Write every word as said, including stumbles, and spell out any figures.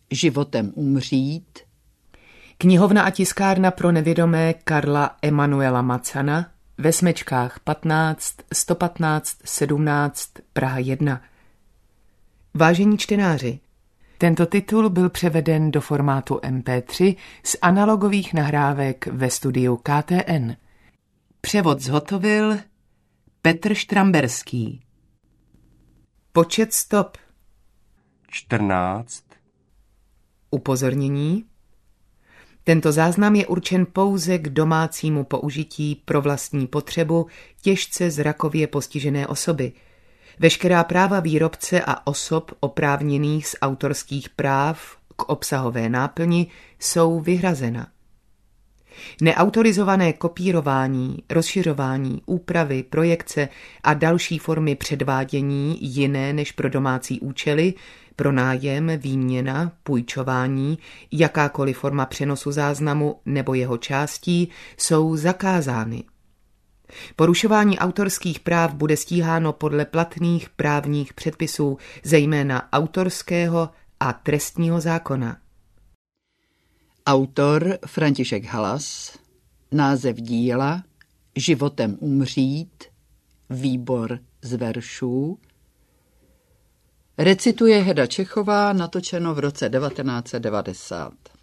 Životem umřít. Knihovna a tiskárna pro nevědomé Karla Emanuela Macana ve Smečkách patnáct, sto patnáct, sedmnáct, Praha jedna. Vážení čtenáři, tento titul byl převeden do formátu em pé tři z analogových nahrávek ve studiu K T N. Převod zhotovil Petr Štramberský. Počet stop čtrnáct. Upozornění. Tento záznam je určen pouze k domácímu použití pro vlastní potřebu těžce zrakově postižené osoby. Veškerá práva výrobce a osob oprávněných z autorských práv k obsahové náplni jsou vyhrazena. Neautorizované kopírování, rozšiřování, úpravy, projekce a další formy předvádění jiné než pro domácí účely, pronájem, výměna, půjčování, jakákoliv forma přenosu záznamu nebo jeho částí jsou zakázány. Porušování autorských práv bude stíháno podle platných právních předpisů, zejména autorského a trestního zákona. Autor František Halas, název díla Životem umřít, výbor z veršů. Recituje Heda Čechová, natočeno v roce devatenáct set devadesát.